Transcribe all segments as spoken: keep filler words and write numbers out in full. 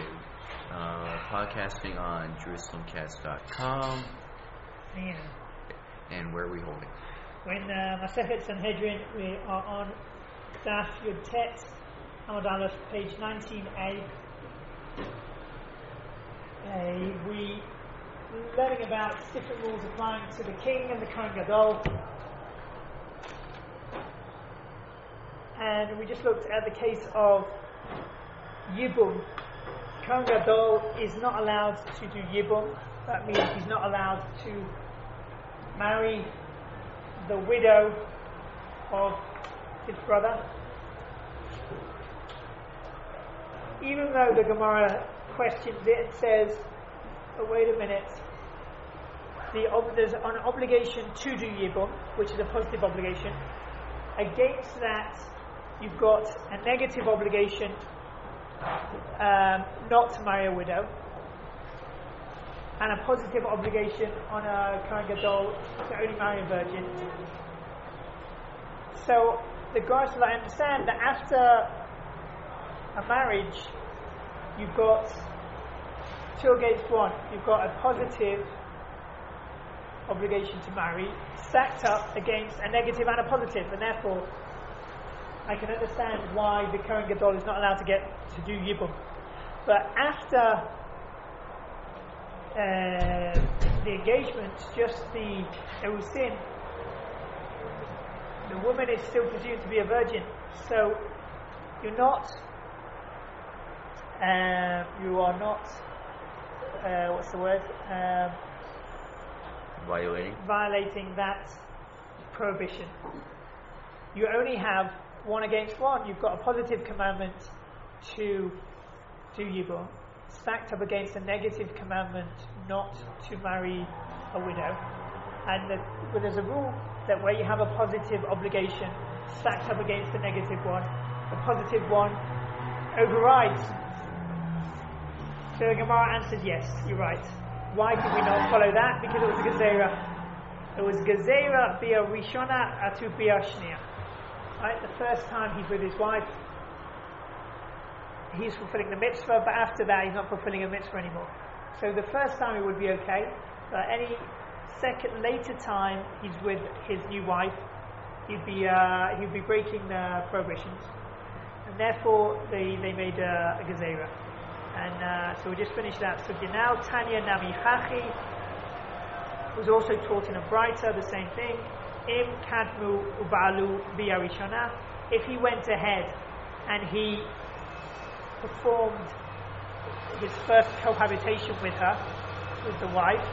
uh, podcasting on Jerusalem Cast dot com. Yeah. And where are we holding? We're in uh, Masechet Sanhedrin. We are on Daf Yud Tet, Amud Aleph, page nineteen A. Uh, we learning about different rules applying to the king and the Kohen Gadol. And we just looked at the case of Yibum. Kohen Gadol is not allowed to do Yibum. That means he's not allowed to marry the widow of his brother. Even though the Gemara questions it and says, oh, wait a minute, the ob- there's an obligation to do Yibum, which is a positive obligation. Against that, you've got a negative obligation um, not to marry a widow, and a positive obligation on a Kohen Gadol to only marry a virgin. So the guys will understand that after a marriage, you've got two against one. You've got a positive obligation to marry stacked up against a negative and a positive, and therefore I can understand why the Kohen Gadol is not allowed to get to do Yibum. But after uh, the engagement, just the Erusin, the woman is still presumed to be a virgin. So you're not, uh, you are not, uh, what's the word? Um, Violating? Violating that prohibition. You only have one against one. You've got a positive commandment to do Yibum, stacked up against a negative commandment not to marry a widow. And the, well, there's a rule that where you have a positive obligation stacked up against a negative one, the positive one overrides. So the Gemara answers yes, you're right. Why did we not follow that? Because it was a gezerah. It was gezerah bia rishona atu bia shnia. Right, the first time he's with his wife, he's fulfilling the mitzvah, but after that he's not fulfilling a mitzvah anymore. So the first time it would be okay, but any second later time he's with his new wife, he'd be uh, he'd be breaking the prohibitions, and therefore they they made uh, a gezerah. And uh, so we just finished that sugya now. Tanya Nami Chachi was also taught in a Braita, the same thing. Im kadmu ubalu biyarishana. If he went ahead and he performed his first cohabitation with her, with the wife,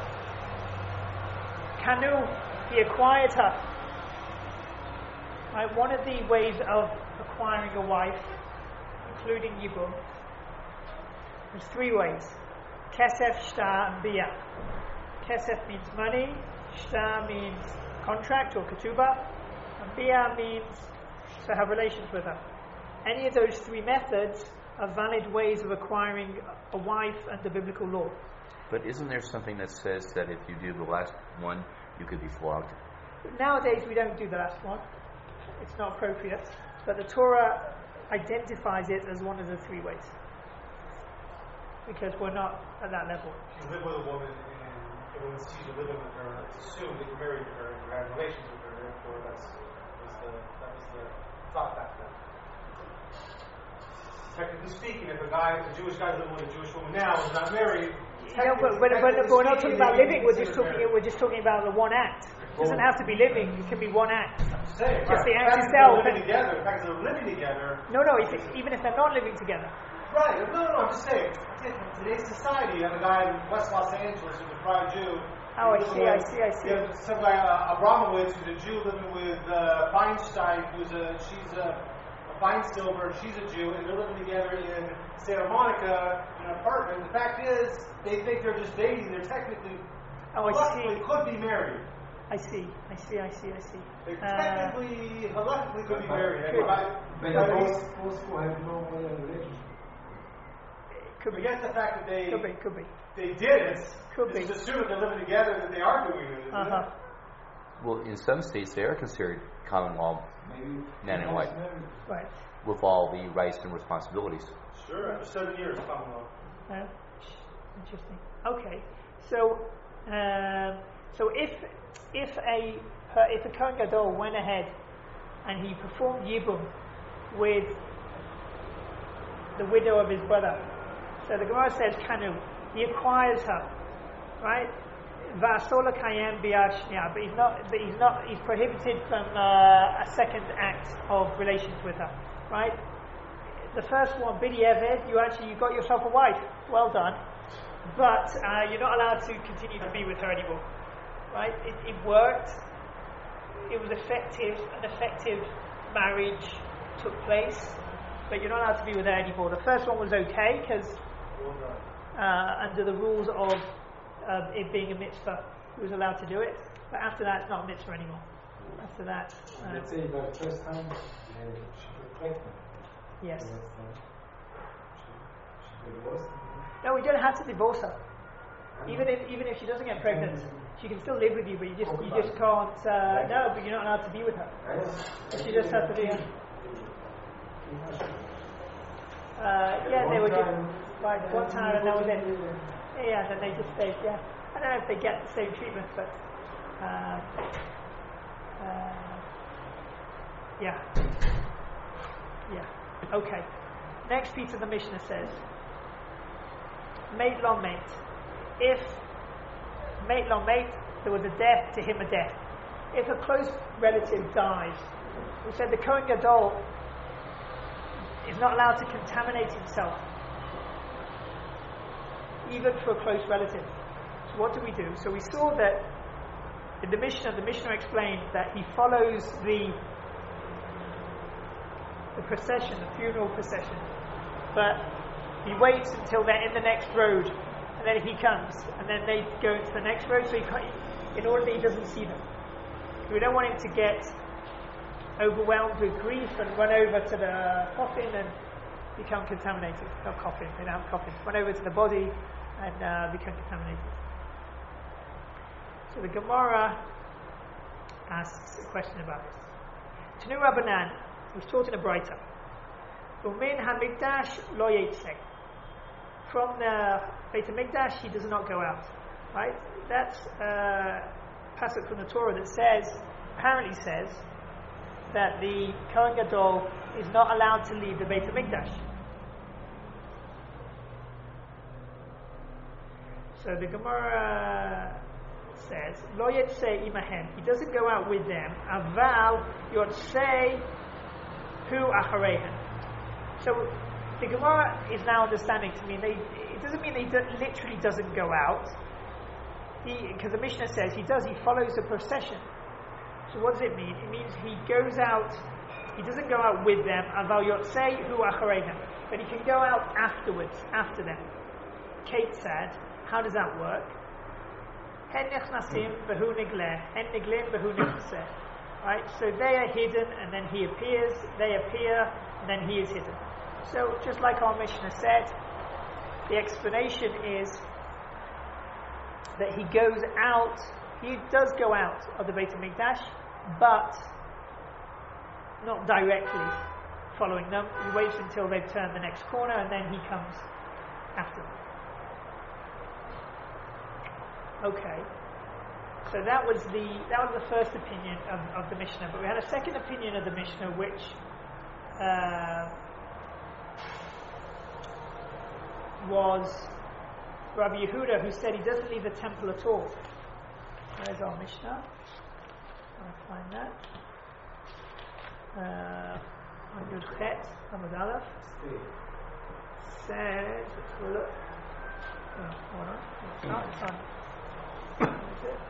kanu, he acquired her. Right, one of the ways of acquiring a wife, including Yibum, there's three ways. Kesef, shtar, and bia. Kesef means money, shtar means contract or ketubah, and bia means to have relations with her. Any of those three methods are valid ways of acquiring a wife under biblical law. But isn't there something that says that if you do the last one, you could be flogged? Nowadays we don't do the last one. It's not appropriate. But the Torah identifies it as one of the three ways. Because we're not at that level. You live with a woman and everyone sees you living with her, it's assumed that you're married to her and you have relations with her, therefore that's was the, that was the thought back then. Technically speaking, if a guy, a Jewish guy living with a Jewish woman now is not married, no, but, but, but, but we're not talking about living. We're just talking. We're just talking about the one act. It doesn't have to be living. It can be one act. I'm saying, just right, the the act fact itself. that they're living together, the fact that they're living together. No, no. If it's, even if they're not living together. Right. No, no. I'm just saying. In today's society, you have a guy in West Los Angeles who's a proud Jew. Oh, I see. I see. I see. You have some guy, uh, Abramowitz, who's a Jew living with uh, Feinstein, who's a she's a. Feinsilver, she's a Jew, and they're living together in Santa Monica in an apartment. The fact is, they think they're just dating. They're technically, oh, I see. They could be married. I see, I see, I see, I see. They uh, technically, halachically could be married. Could, but both have no relationship. Could be. Forget the fact that they could be, could be. They did it. Could it's be. assumed that they're living together that they are doing it. Isn't uh-huh. it? Well, in some states they are considered common law Maybe man and wife. Right. with all the rights and responsibilities. Sure, after seven years, Commonwealth. Uh, interesting. Okay, so um, so if if a if a Kohen Gadol went ahead and he performed Yibum with the widow of his brother, so the Gemara says, Kanu, he acquires her, right? Va'asola kayem biyad shniya, but he's not, but he's not, he's prohibited from uh, a second act of relations with her, right? The first one, bidi eved, you actually you got yourself a wife, well done, but uh, you're not allowed to continue to be with her anymore, right? It, it worked, it was effective, an effective marriage took place, but you're not allowed to be with her anymore. The first one was okay because uh, under the rules of uh, it being a mitzvah, he was allowed to do it. But after that, it's not a mitzvah anymore. After that, uh, let's say the first time uh, she got pregnant. yes. So that's, uh, she, she divorced. No, we don't have to divorce her. Even if even if she doesn't get pregnant, she can still live with you, but you just you just can't. Uh, no, but you're not allowed to be with her. So she just has to be. Uh, yeah, they were just like one time and that was it. Yeah, then they just stayed. Yeah, I don't know if they get the same treatment, but uh, uh, yeah, yeah. Okay. Next piece of the Mishnah says, mate long mate. If mate long mate, there was a death, to him a death. If a close relative dies, we said the Kohen Gadol is not allowed to contaminate himself, even for a close relative. So what do we do? So we saw that in the Mishnah, the Mishnah explained that he follows the the procession, the funeral procession, but he waits until they're in the next road, and then he comes, and then they go into the next road, so he can't, in order that he doesn't see them. We don't want him to get overwhelmed with grief and run over to the coffin and become contaminated. Not coffin, they don't have coffin. Run over to the body and uh, become contaminated. So the Gemara asks a question about this. Tanu Rabbanan was taught in a Braita. Umin HaMikdash lo yitzeh. From the Beit HaMikdash, he does not go out. Right? That's a passage from the Torah that says, apparently says, that the Kohen Gadol is not allowed to leave the Beit HaMikdash. So the Gemara says, Lo yetzeh imahem. He doesn't go out with them. Aval yotzeh hu achareihem. So the Gemara is now understanding to mean they, it doesn't mean he do, literally doesn't go out. Because the Mishnah says he does. He follows the procession. So what does it mean? It means he goes out, he doesn't go out with them, aval yotzei hu achareihem, but he can go out afterwards, after them. Kate said, how does that work? Hen nechnasim v'hu nigleh, hen niglim v'hu nechseh. Right? So they are hidden and then he appears, they appear and then he is hidden. So just like our Mishnah said, the explanation is that he goes out, he does go out of the Beit HaMikdash, but not directly following them. He waits until they've turned the next corner and then he comes after them. Okay. So that was the that was the first opinion of, of the Mishnah. But we had a second opinion of the Mishnah which uh, was Rabbi Yehuda, who said he doesn't leave the temple at all. Where's our Mishnah? I'll find that. Uh, on Yud Chet, Amud Aleph. Says, let's have a look. Oh, hold on. It's not, it's on. Is it?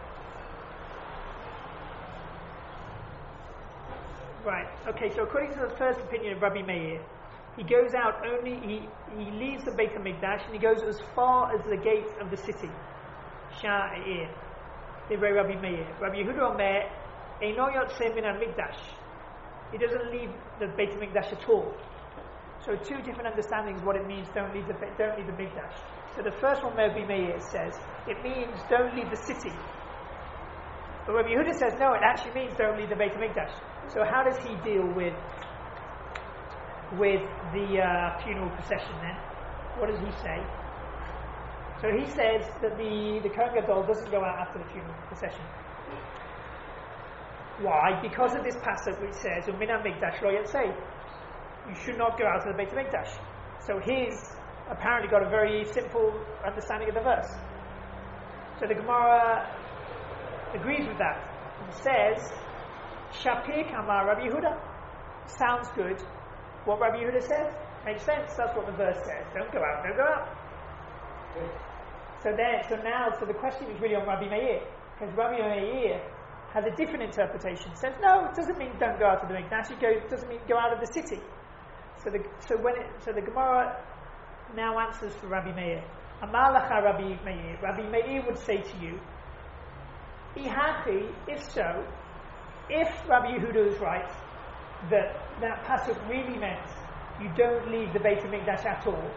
Right, okay, so according to the first opinion of Rabbi Meir, he goes out only, he, he leaves the Beit HaMikdash and he goes as far as the gates of the city. Sha'ir. Divrei Rabbi Meir. Rabbi Yehuda Omer, Eino yotzeh min al-Mikdash. He doesn't leave the Beit HaMikdash at all. So two different understandings what it means, don't leave the, don't leave the Mikdash. So the first one, Rabbi Meir says, it means don't leave the city. But Rabbi Yehuda says, no, it actually means don't leave the Beit HaMikdash. So how does he deal with with the uh, funeral procession then? What does he say? So he says that the, the Kohen Gadol doesn't go out after the funeral procession. Why? Because of this passage which says, Umin HaMikdash lo yatzei. You should not go out to the Beit HaMikdash. So he's apparently got a very simple understanding of the verse. So the Gemara agrees with that. It says, Shapir Kamar Rabbi Yehuda. Sounds good. What Rabbi Yehuda says makes sense. That's what the verse says. Don't go out, don't go out. So then, so now, so the question is really on Rabbi Meir, because Rabbi Meir has a different interpretation. Says no, it doesn't mean don't go out of the Mikdash. It goes, doesn't mean go out of the city. So the so when it, so the Gemara now answers for Rabbi Meir. Amar lacha Rabbi Meir. Rabbi Meir would say to you, Ihachi, if so, if Rabbi Yehuda is right, that that pasuk really meant you don't leave the Beit HaMikdash at all.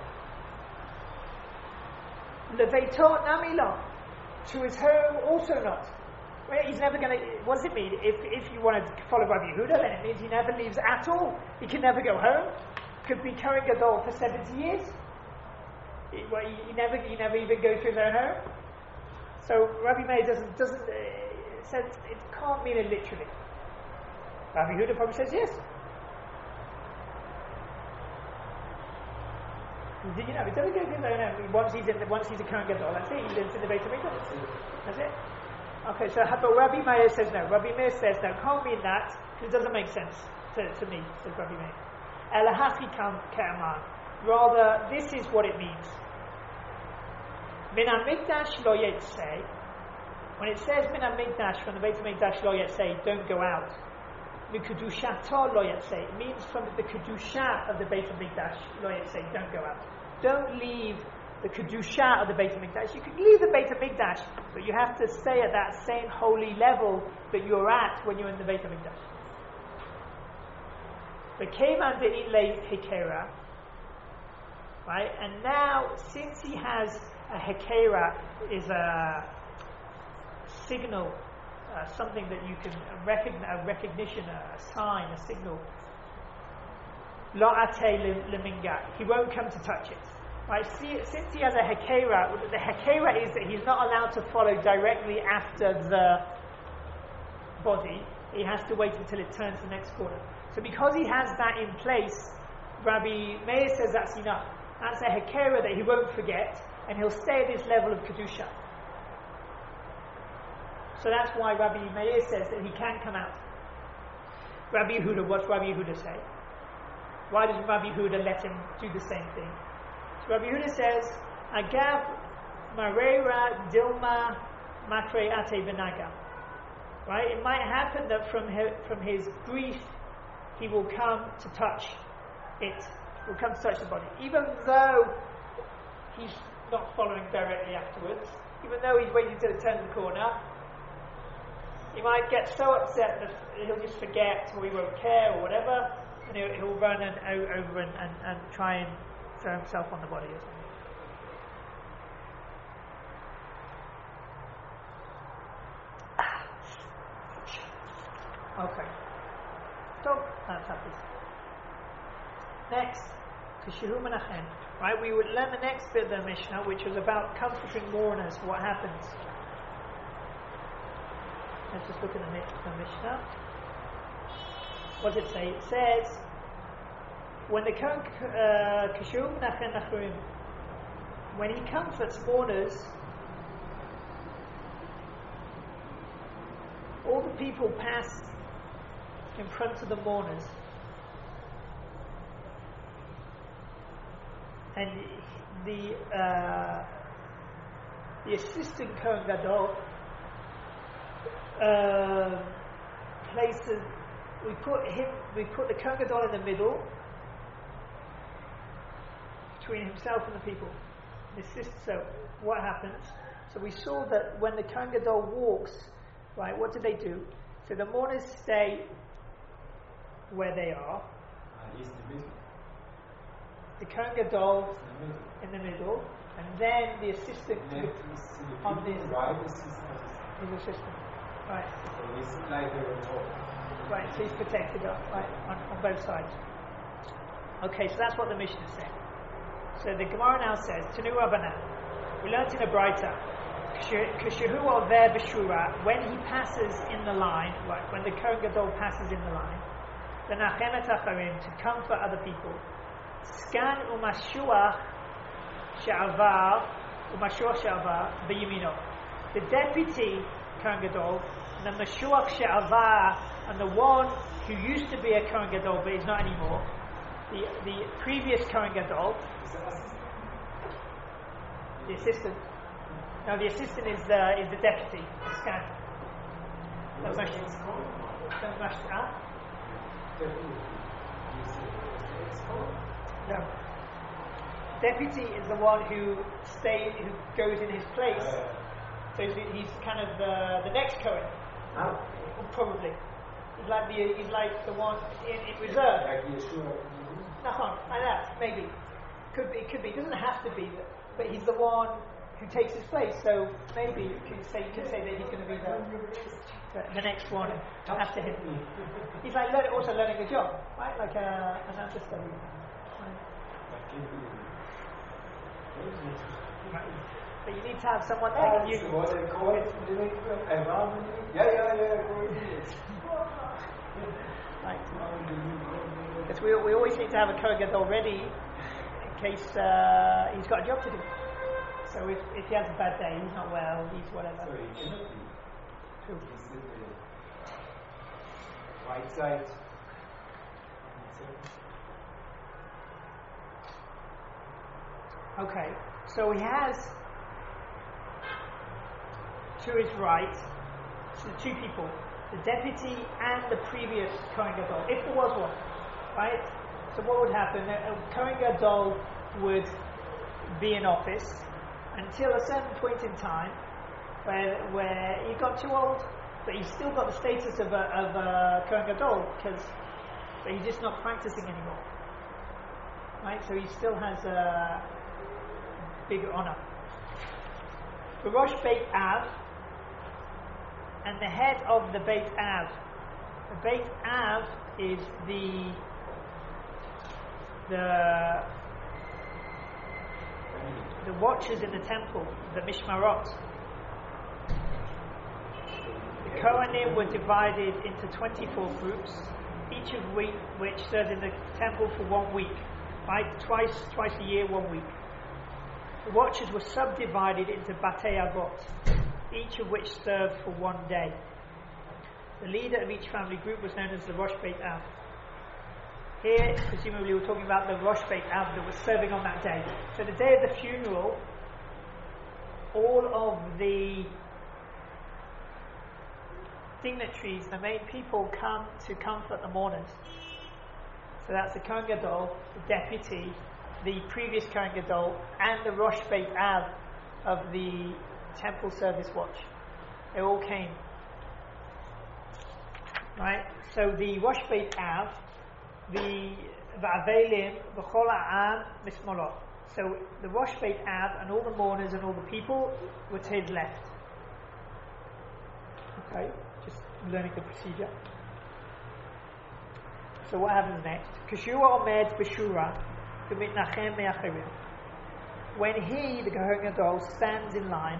Leveito namilo, to his home also not. Well, he's never going to. What does it mean? If if you want to follow Rabbi Yehuda, then it means he never leaves at all. He can never go home. Could be Kohen Gadol for seventy years. He, well, he, he never he never even goes to his own home. So Rabbi Meir doesn't doesn't uh, says it can't mean it literally. Rabbi Yehuda probably says yes. Did you know? He doesn't go to his own home. Once he's in, the, once he's a Kohen Gadol, that's it. He lives in the Beit HaMikdash. That's it. Okay, so but Rabbi Meir says no. Rabbi Meir says no. Can't mean that because it doesn't make sense to, to me. Says Rabbi Meir. Elahachi kam ke'aman. Rather, this is what it means. Min HaMikdash lo yetzei. When it says Min HaMikdash from the Beit HaMikdash lo yetzei, don't go out. Mikudushato lo yetzei. It means from the kedusha of the Beit HaMikdash lo yetzei, don't go out. Don't leave the kedusha of the Beit HaMikdash. You can leave the Beit HaMikdash, but you have to stay at that same holy level that you're at when you're in the Beit HaMikdash. The Keman de'in le hekera, right? And now, since he has a hekera, is a signal, uh, something that you can recognize, a recognition, a, a sign, a signal. Lo ate leminga. He won't come to touch it. Right, see, since he has a hekera, the hekera is that he's not allowed to follow directly after the body. He has to wait until it turns the next corner. So because he has that in place, Rabbi Meir says that's enough. That's a hekera that he won't forget, and he'll stay at this level of kedusha. So that's why Rabbi Meir says that he can come out. Rabbi Yehuda, what's Rabbi Yehuda say? Why does Rabbi Yehuda let him do the same thing? Rabbi Yehuda says, Agav Marera Dilma Matre Ate Benaga. Right? It might happen that from his, from his grief he will come to touch it. Will come to touch the body. Even though he's not following directly afterwards, even though he's waiting till it turns the corner, he might get so upset that he'll just forget or he won't care or whatever, and he'll, he'll run and, over and, and, and try and throw himself on the body or something. Okay. So that's happens. Next, Kishihu Menachem. Right, we would learn the next bit of the Mishnah, which was about comforting mourners. What happens? Let's just look at the Mishnah. What does it say? It says, when the Kishihu Menachem Nachurim, when he comforts mourners, all the people pass in front of the mourners, and the uh, the assistant Kohen Gadol uh, places. We put him. We put the Kohen Gadol in the middle between himself and the people. The assist, so what happens? So we saw that when the Kohen Gadol walks, right? What do they do? So the mourners stay where they are. Uh, he's the middle. The Kohen Gadol in the middle, and then the assistant Then to, he's the on people the right assistant. his assistant. Right, So he's like the remote. right. So he's protected up, right, on, on both sides. Okay, so that's what the Mishnah is saying. So the Gemara now says, Tanu Rabbanan, we learnt in a Braita, Kashehu Over B'Shura, when he passes in the line, right, when the Kohen Gadol passes in the line, the Nachemet Acharim, to comfort other people, Skan Umashuach She'avar, Umashuach She'avar, B'Yimino. The deputy Kohen Gadol, the Mashuach She'avar, and the one who used to be a Kohen Gadol but is not anymore, the the previous Kohen Gadol, the assistant. No, the assistant is the is the deputy. The scan. That's actually. That's actually. Huh? No. Deputy is the one who stays, who goes in his place. So he's, he's kind of the the next Kohen. Huh? Probably. He's like the he's like the one in, in reserve. Like Yeshua. No, like that, maybe. Could be, it could be. It doesn't have to be, but, but he's the one who takes his place. So maybe you can say you can say that he's going to be the, the, the next one after him. He's like learn, also learning a job, right? Like a, an understudy. Right. But you need to have someone there. You, What they call it? Yeah, yeah, yeah. Right. Because we, we always need to have a Kohen Gadol ready in case uh, he's got a job to do. So if, if he has a bad day, he's not well, he's whatever. So he cannot be. True. He's in the right side. Okay, so he has to his right, so the two people, the deputy and the previous Kohen Gadol, if there was one, right? So what would happen? A Kohen Gadol would be in office until a certain point in time where where he got too old, but he's still got the status of a, of a Kohen Gadol, because but he's just not practicing anymore, right? So he still has a big honor. The Rosh Beit Av and the head of the Beit Av. The Beit Av is the the the watchers in the temple, the Mishmarot. The Kohanim were divided into twenty-four groups, each of which, which served in the temple for one week, right? Twice, twice a year, one week. The watchers were subdivided into Batei Avot, each of which served for one day. The leader of each family group was known as the Rosh Beit Av. Here, presumably, we're talking about the Rosh Beit Av that was serving on that day. So the day of the funeral, all of the dignitaries, the main people, come to comfort the mourners. So that's the Kohen Gadol, the deputy, the previous Kohen Gadol, and the Rosh Beit Av of the temple service watch. They all came. Right? So the Rosh Beit Av, the Va'avelim, V'chol Ha'am, Mismolot. So the Rosh Beit Av and all the mourners and all the people were to his left. Okay? Just learning the procedure. So what happens next? Kashua Omed B'Shura, K'mitnachem Me'achirim. When he, the Kohen Gadol, stands in line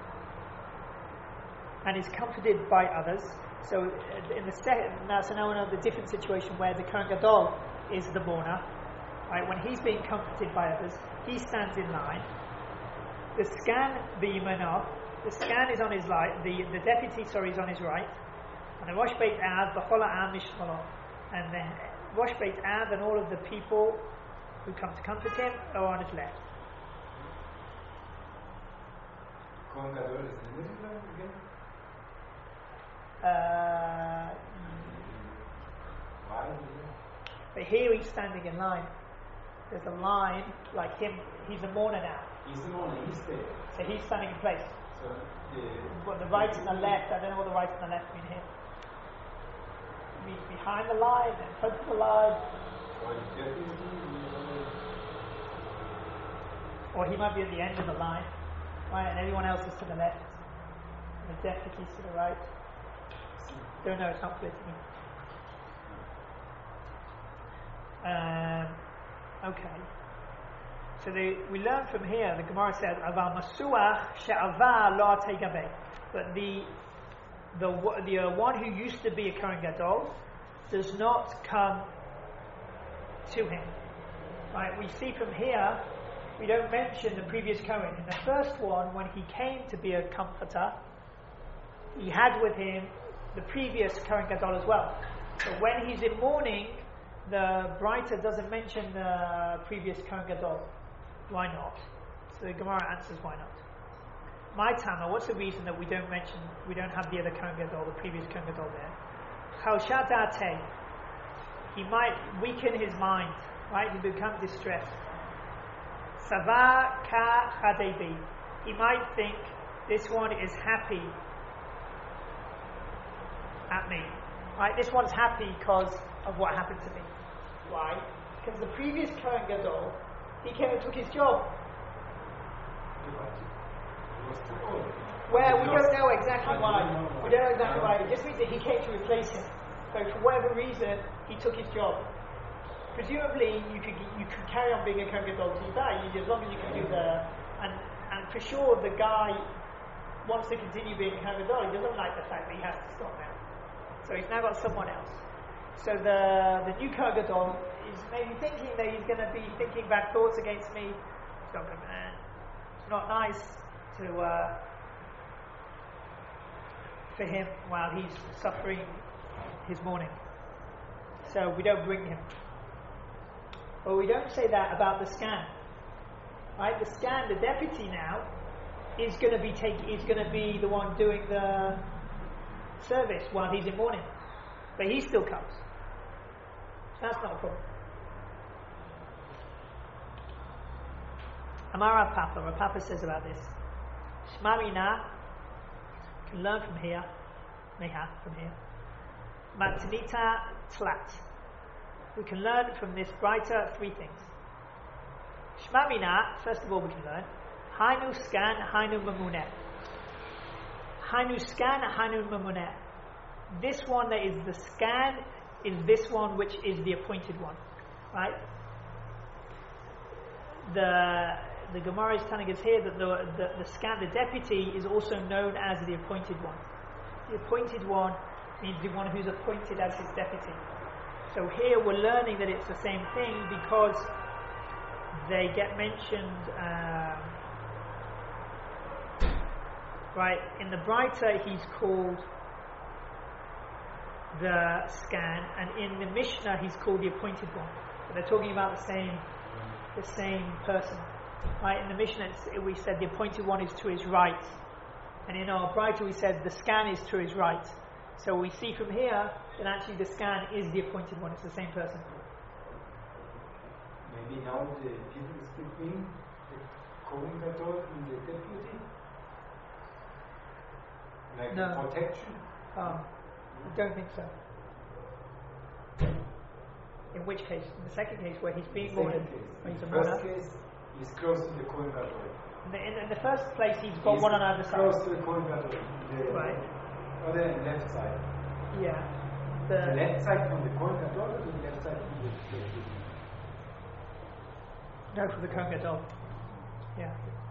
and is comforted by others. So in the second, now so now we know the different situation where the Kohen Gadol is the mourner. Right, when he's being comforted by others, he stands in line. The scan b'yimano, the scan is on his right. The the deputy, sorry, is on his right. And the Rosh Beit Av, B'chol Ha'am Mishmalo, and the Rosh Beit Av and all of the people who come to comfort him are on his left. Kohen Gadol is in the middle again? Uh, Why? but here he's standing in line. There's a line like him. He's a mourner now, He's the one, he's there. so he's standing in place. So the But the right and the left, I don't know what the right and the left mean here. It means behind the line, in front of the line, or the deputy, or he might be at the end of the line, right? And everyone else is to the left, and the deputy's to the right. Don't know, it's not clear to me. Um, Okay. So they, we learn from here, the Gemara says, Aval Masuach she'ava lo tegabe. But the the the uh, one who used to be a Kohen Gadol does not come to him. Right? We see from here, we don't mention the previous Kohen. In the first one, when he came to be a comforter, he had with him the previous Kohen Gadol as well. But when he's in mourning, the Breita doesn't mention the previous Kohen Gadol. Why not? So the Gemara answers why not. My Tama, what's the reason that we don't mention, we don't have the other Kohen Gadol, the previous Kohen Gadol there? Chalshat da'ateh. He might weaken his mind, right? He become distressed. Sava ka chadebi. He might think this one is happy at me. Right? This one's happy because of what happened to me. Why? Because the previous Kohen Gadol, he came and took his job. Well, we don't know exactly why. We don't know exactly why. It just means that he came to replace him. So for whatever reason, he took his job. Presumably, you could you could carry on being a Kohen Gadol till you die, you, as long as you can do the. And and for sure, the guy wants to continue being a Kohen Gadol. He doesn't like the fact that he has to stop now. So he's now got someone else. So the the new Kohen Gadol is maybe thinking that he's going to be thinking bad thoughts against me. So man, it's not nice to uh, for him while he's suffering his mourning. So we don't bring him. But we don't say that about the scan. Right? The scan, the deputy now, is going to be taking, is going to be the one doing the service while he's in mourning. But he still comes. That's not a problem. Amar Rav Papa, Rav Papa says about this. Shema Mina, you can learn from here, Meha, from here. Matnita Tlat. We can learn from this writer three things. Shema Mina, first of all we can learn, Hainu Scan, Hainu Mamuneh. Hainu Scan, Hainu Mamuneh. This one that is the scan is this one which is the appointed one. Right? The the Gemara is telling us here that the, the, the scan, the deputy, is also known as the appointed one. The appointed one means the one who's appointed as his deputy. So here we're learning that it's the same thing because they get mentioned um, right in the Breita he's called the scan, and in the Mishnah he's called the appointed one. So they're talking about the same the same person. Right, in the Mishnah it's, we said the appointed one is to his right, and in our Breita we said the scan is to his right. So we see from here that actually the scan is the appointed one, it's the same person. Maybe now the difference between the Kohen Gadol and the deputy? Like No. the protection? Um, I don't think so. In which case? In the second case where he's being mourned, when he's a In the mourner. first case, he's close to the Kohen Gadol. In the, in, in the first place he's got He's one on either close side. to the Kohen Gadol. The Right. other left side. Yeah. The The, left side from the Kohen Gadol or the left side from the deputy? no, for the Kohen Gadol. Yeah.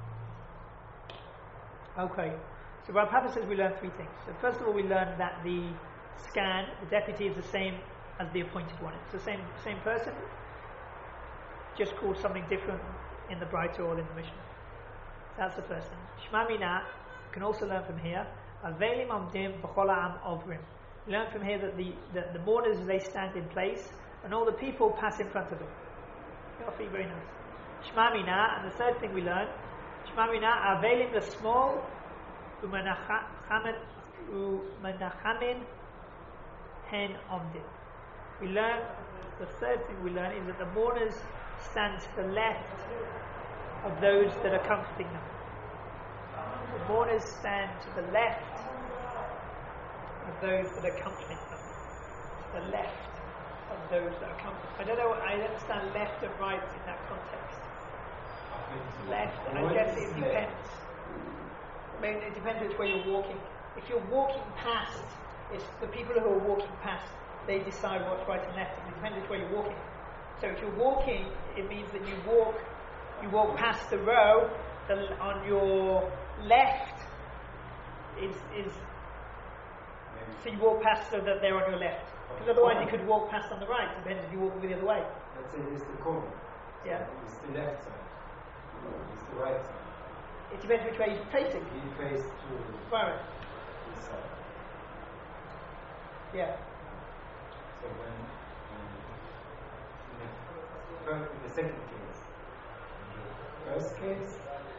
Okay. So Rav Papa says we learn three things. So first of all we learn that the scan, the deputy, is the same as the appointed one. It's the same same person, just called something different in the Breita or in the Mishnah. That's the first thing. Shema Mina, you can also learn from here. Avelim amdim b'chol ha'am ovrim. We learn from here that the, the, the mourners, they stand in place and all the people pass in front of them. Yofi, very nice. Shema Mina, and the third thing we learn, Shema Mina, avelim the small, u'menachamin u'menachamin hen omdim. We learn, the third thing we learn is that the mourners stand to the left of those that are comforting them. The mourners stand to the left of those that are comforting them. To the left of those that are comforting. I don't know, I understand left and right in that context. Left, I guess it depends. I mean, it depends which way you're walking. If you're walking past, it's the people who are walking past, they decide what's right and left. It depends which way you're walking. So if you're walking, it means that you walk, you walk past the row. The, on your left is is so you walk past so that they're on your left. Because otherwise you could walk past on the right. Depends if you walk the other way. Let's say it's the corner. Yeah. It's the left side. It's the right side. It depends which way you're facing. He face to Right. this side. Yeah. So when um, in, the first, in the second case, in the first case,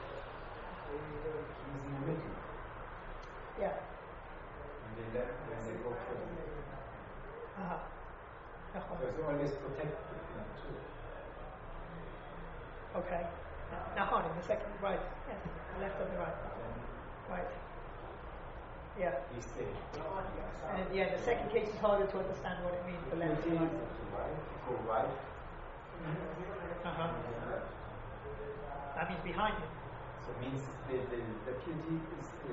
he's in the middle. Yeah. And they let when they go further. Uh-huh. So it's always protect between the two. Okay. Now hold on, the second, right. Yes. The left and the right. Then Right. Yeah. he stays. And yeah, the second case is harder to understand what it means. The left If and you right. to right, you go right, Uh-huh. and then left. That means behind you. So it means the, the, the guilty is uh,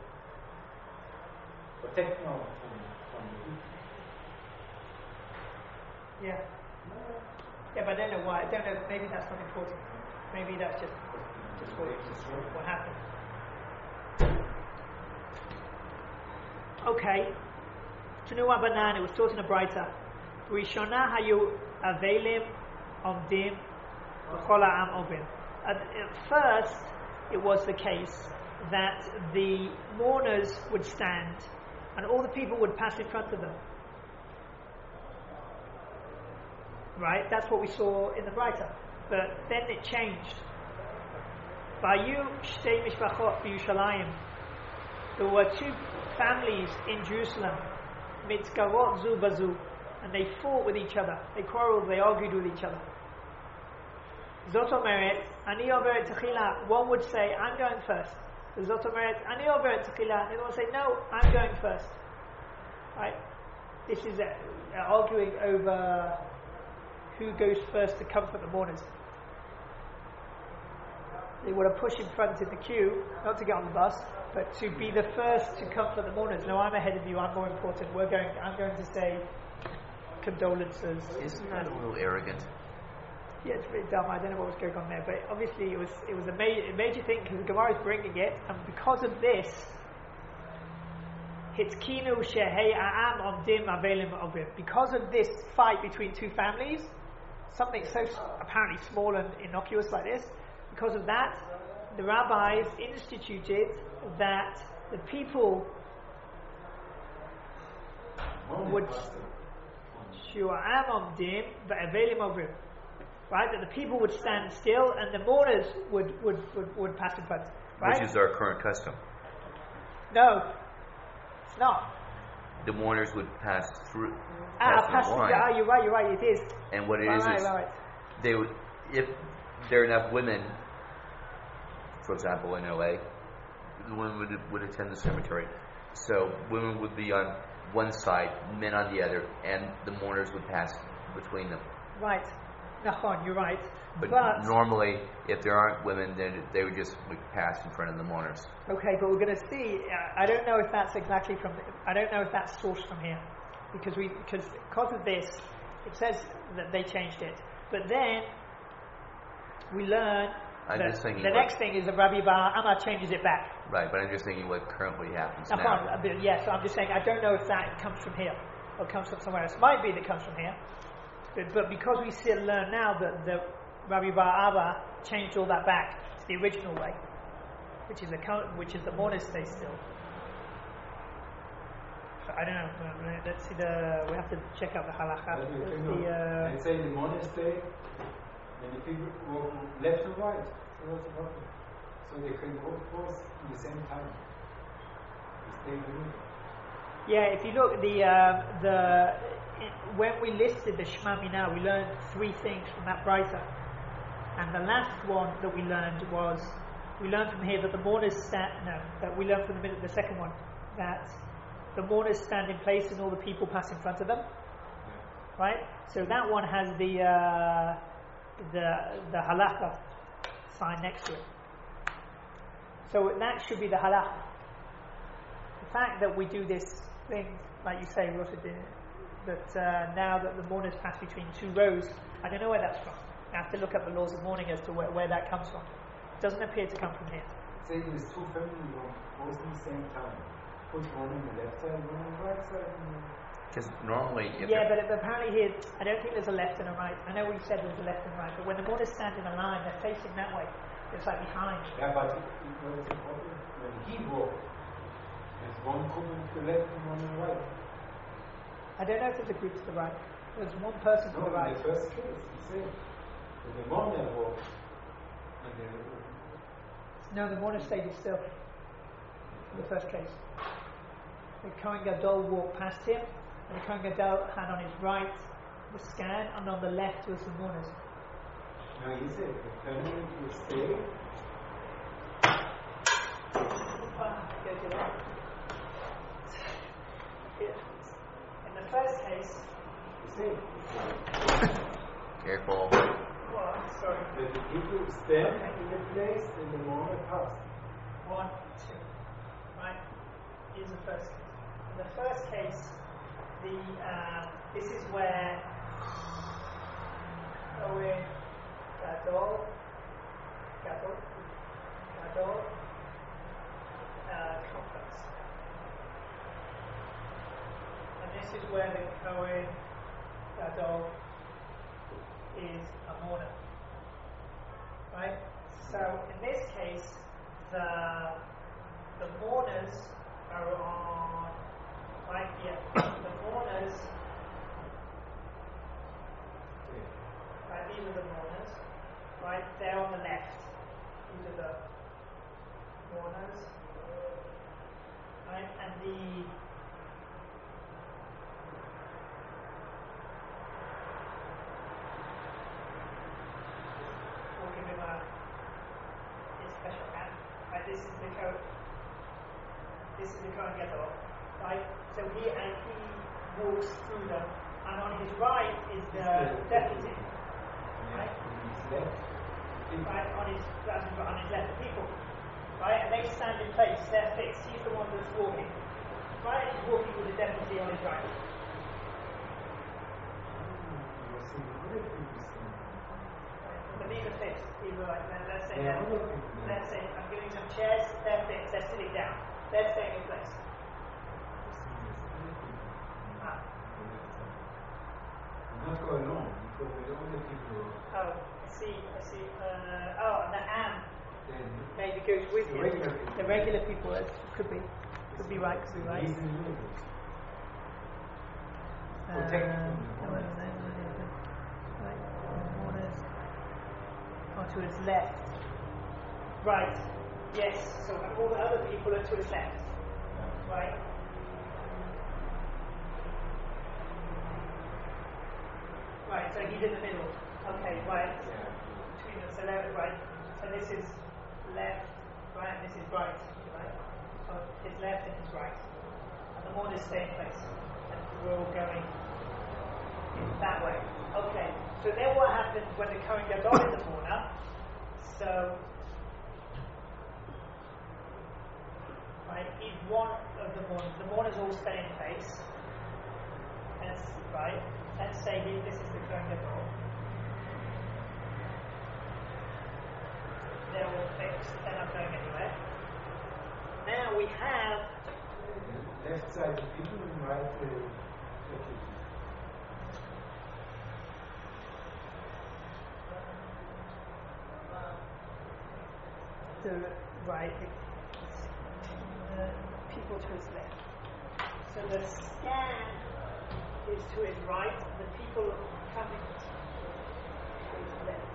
protect now from, from the guilty. Yeah. Yeah, but I don't know why. I don't know. Maybe that's not important. Maybe that's just just what, what happened. Okay. Tanu Abanan, it was taught in a brighter. Rishona hayu avelim omdim v'chol ha'am ovim. At first, it was the case that the mourners would stand and all the people would pass in front of them. Right? That's what we saw in the brighter. But then it changed. Vayu shtei mishpachot b'Yushalayim. There were two families in Jerusalem, mitzgarot zu bazu, and they fought with each other. They quarreled, they argued with each other. Zot omeret, ani overet techila. One would say, I'm going first. Zot omeret, ani overet techila. And they would say, no, I'm going first. Right? This is a, a arguing over who goes first to comfort the mourners. They want to push in front in the queue, not to get on the bus, but to be the first to comfort the mourners. No, I'm ahead of you. I'm more important. We're going. I'm going to say condolences. Isn't that a little arrogant? Yeah, it's really dumb. I don't know what was going on there, but obviously it was. It was a, ma- a major thing because the Gemara is bringing it, and because of this, hitkinu shehei a'am omdim avelim ovim. Because of this fight between two families, something so apparently small and innocuous like this. Because of that, the rabbis instituted that the people would right, that the people would stand still and the mourners would, would, would, would pass in front. Right? Which is our current custom. No, it's not. The mourners would pass through. Ah, pass pass the line. ah, you're right, you're right, it is. And what it right, is right, is right. they would, if there are enough women, for example, in L A, the women would, would attend the cemetery. So women would be on one side, men on the other, and the mourners would pass between them. Right. Nachon, you're right. But, But normally, if there aren't women, then they would just would pass in front of the mourners. okay, but we're going to see. Uh, I don't know if that's exactly from. I don't know if that's sourced from here, because we because because of this, it says that they changed it. But then we learn I'm that just thinking the what- next thing is that Rabbi Bar Amma changes it back. Right, but I'm just thinking what currently happens Nachon, now. uh, but yeah, so I'm just saying I don't know if that comes from here or comes from somewhere else. Might be that it comes from here, but, but because we still learn now that the Rabbi Bar Abba changed all that back to the original way, which is the co- which is the mourners stay still. So I don't know. uh, Let's see the. We have to check out the halacha. But you Let's can see, go- uh, Let's say the monastery, and the people walk left or right. So what's the problem? So they can go both at the same time. They stay in the middle. Yeah, if you look the uh, the it, when we listed the Shema Mina, we learned three things from that brighter, and the last one that we learned was we learned from here that the mourners stand. No, that we learned from the minute the second one that the mourners stand in place and all the people pass in front of them. Right. So that one has the uh, the the halakha sign next to it. So that should be the halakha. The fact that we do this thing, like you say, we also did, that uh, now that the mourners pass between two rows, I don't know where that's from. I have to look up the laws of mourning as to where, where that comes from. It doesn't appear to come from here. Say there's two families both at the same time. Put one on the left side, one on the right side. Because normally, if Yeah, but apparently here, I don't think there's a left and a right. I know we said there's a left and right, but when the mourners stand in a line, they're facing that way. It's like behind. Yeah, but it, it was important when he walked. There's one couple to the left and one on the right. I don't know if there's a group to the right. There's one person to No, the right. in the first case, he said, when the mourner walked, and the, No, the mourner stayed still. In the first case. The Kohen Gadol walked past him, and the Kohen Gadol had on his right the scan, and on the left was the mourners. no, he said, the family will stay. Ah, go to that. In the first case, He said, careful. well, sorry, that the people stand in the place and the mourner passed. one, two, right? Here's the first case. In the first case, the uh, this is where Kohen Gadol, Gadol, Gadol uh, complex. And this is where the Kohen Gadol is a mourner. Right? So in this case, the the mourners are on right here. The mourners, right, these are the mourners, right, they're on the left. These are the mourners, right, and the we'll give him a his special hand. Right, this is the code. This is the Kohen Gadol, right? So he and he walks through them, and on his right is the deputy, right? Right, on his on his left, the people, right? And they stand in place. They're fixed. He's the one that's walking, right? And he's walking with the deputy on his right. But these are fixed. These are like, let's say, Yeah, they're, let's say, I'm giving some chairs. They're fixed. They're sitting down. They're staying in place. Ah. Not go alone, because with all the people, Oh, I see. I see. Uh, oh, and the am then maybe goes with the you. regular people. The regular people uh, could be, could be right. Could be right. He's in the middle. Uh, Protect them. Right. Mourners. Oh, to his left. Right. Yes. So all the other people are to his left. Right. Right. So he's in the middle. Okay. Right. Yeah. Between them. So left, right. So this is left, right, and this is right. Right. So his left and his right. And the mourners stay in place. And we're all going that way. Okay. So then what happens when the Kohen Gadol is the mourner? So, right, he's one of the mourners. The mourners all stay in place. And right, let's say he, this is the Kohen Gadol. They're all fixed. They're not going anywhere. Now we have Left side the people and right the deputy. the right, the people to his left. So the scan is to his right, and the people coming to his left.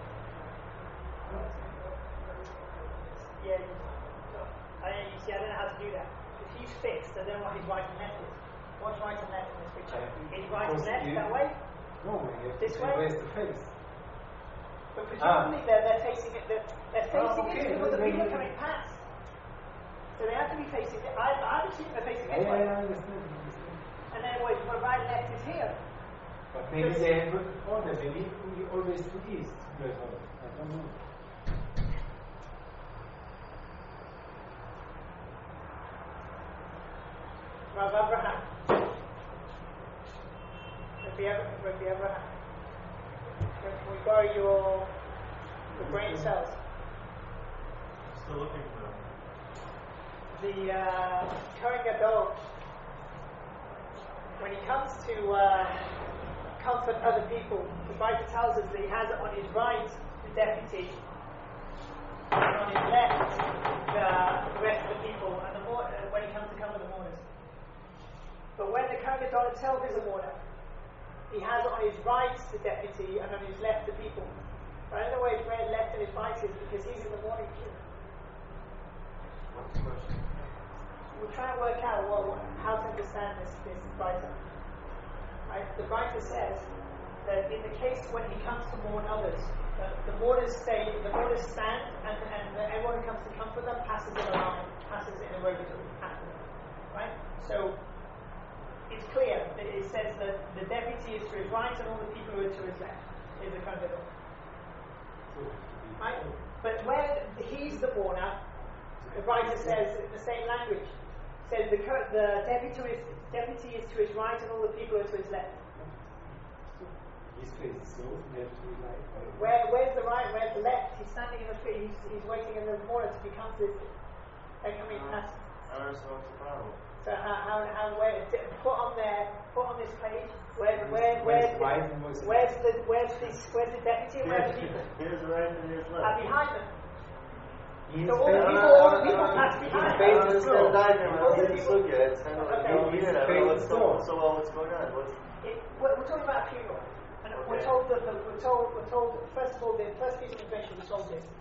Yeah, I don't know, you see, I don't know how to do that. If he's fixed, I don't know what his right and left is. What's right and left in this picture? Is right and left You- that way? No, you have This to way? where's the face? But presumably they're, they're facing it, they're, they're facing Oh, okay. it because the Then people are you- coming past. So they have to be facing it. I, I assume they're facing Yeah, this way. I understand. I understand. And then wait, well, right and left is here. But maybe they have good order. Maybe we always to east. Yes, I don't know. Rav Abraham. Rabbi Ab- Rabbi Abraham. Rabbi Can we borrow your, your brain cells? Still looking for them. The uh, Kohen Gadol, when he comes to uh, comfort other people, the Bible tells us that he has on his right the deputy, and on his left the, the rest of the people, and the mor- uh, when he comes to comfort the mourners. But when the Kohen Gadol himself is a mourner, he has on his right the deputy, and on his left the people. But I don't know where his left and his right is, because he's in the mourning queue. We'll try and work out what, what, how to understand this, this writer. Right? The writer says that in the case when he comes to mourn others, uh, the mourners stay, the mourners stand, and, and everyone who comes to comfort them passes in a line, passes in a row between after them. Right? So it's clear that it says that the deputy is to his right and all the people who are to his left is the kind of right? But when he's the mourner, the writer says in the same language, says the, the deputy, is, deputy is to his right and all the people are to his left. His face is so left to right. Where, where's the right, where's the left? He's standing in the street, he's, he's waiting in the mourner to be comforted. They can read past. I don't know what's the problem. So how, how, how where, put on there, put on this page, where, where, Where's where's, right and where's where's the, where's the, where's the deputy and where's the people? Here's right and here's Are left. behind them. His So all the face- people, all the people pass behind Face them. is still diagram. All the I didn't people- look at it. It's kind of like, Okay. no, we didn't. I don't know what's Face going is so well. What's going on? What's It, we're, we're talking about a funeral, and we're Okay. told that the, we're told we're told first of all the first piece of information we're told is